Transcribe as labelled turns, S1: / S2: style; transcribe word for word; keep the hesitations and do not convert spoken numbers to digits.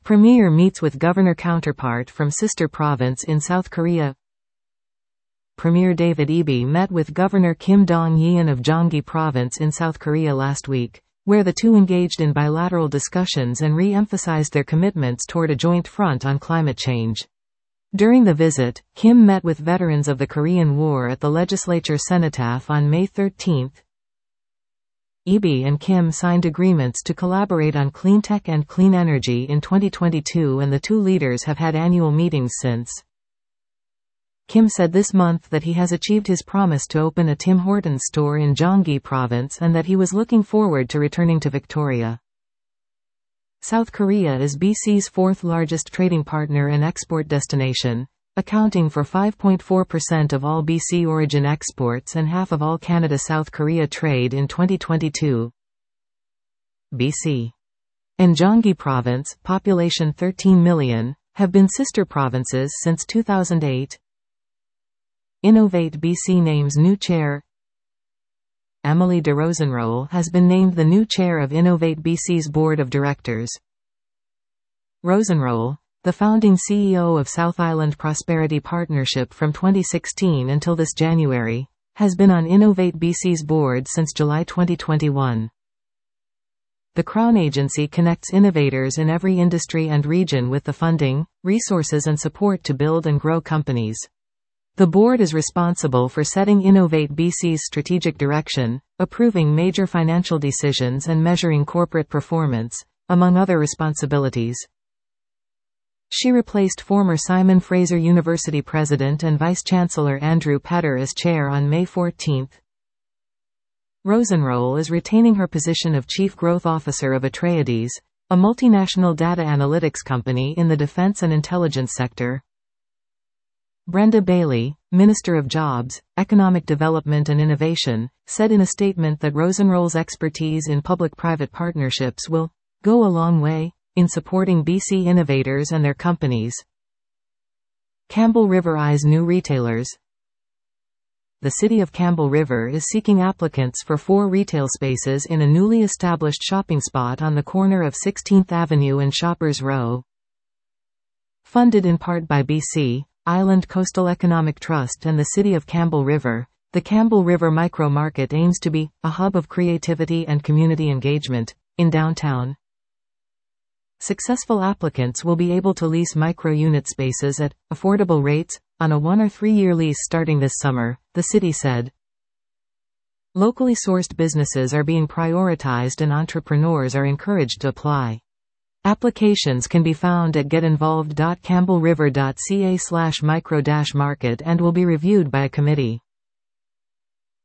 S1: Premier meets with governor counterpart from sister province in South Korea. Premier David Eby met with Governor Kim Dong-yeon of Gyeonggi Province in South Korea last week, where the two engaged in bilateral discussions and re-emphasized their commitments toward a joint front on climate change. During the visit, Kim met with veterans of the Korean War at the legislature cenotaph on May thirteenth. Eby and Kim signed agreements to collaborate on clean tech and clean energy in twenty twenty-two, and the two leaders have had annual meetings since. Kim said this month that he has achieved his promise to open a Tim Hortons store in Gyeonggi Province and that he was looking forward to returning to Victoria. South Korea is B C's fourth largest trading partner and export destination, accounting for five point four percent of all B C origin exports and half of all Canada-South Korea trade in twenty twenty-two. B C and Gyeonggi Province, population thirteen million, have been sister provinces since two thousand eight. Innovate B C names new chair. Emily de Rosenroll has been named the new chair of Innovate B C's board of directors. Rosenroll, the founding C E O of South Island Prosperity Partnership from twenty sixteen until this January, has been on Innovate B C's board since July twenty twenty-one. The Crown Agency connects innovators in every industry and region with the funding, resources and support to build and grow companies. The board is responsible for setting Innovate B C's strategic direction, approving major financial decisions and measuring corporate performance, among other responsibilities. She replaced former Simon Fraser University President and Vice-Chancellor Andrew Petter as chair on May fourteenth. Rosenroll is retaining her position of Chief Growth Officer of Atreides, a multinational data analytics company in the defense and intelligence sector. Brenda Bailey, Minister of Jobs, Economic Development and Innovation, said in a statement that Rosenroll's expertise in public-private partnerships will go a long way in supporting B C innovators and their companies. Campbell River eyes new retailers. The city of Campbell River is seeking applicants for four retail spaces in a newly established shopping spot on the corner of sixteenth Avenue and Shoppers Row. Funded in part by B C Island Coastal Economic Trust and the City of Campbell River, the Campbell River Micro Market aims to be a hub of creativity and community engagement in downtown. Successful applicants will be able to lease micro-unit spaces at affordable rates on a one- or three-year lease starting this summer, the city said. Locally sourced businesses are being prioritized and entrepreneurs are encouraged to apply. Applications can be found at getinvolved dot campbellriver dot c a slash micro dash market and will be reviewed by a committee.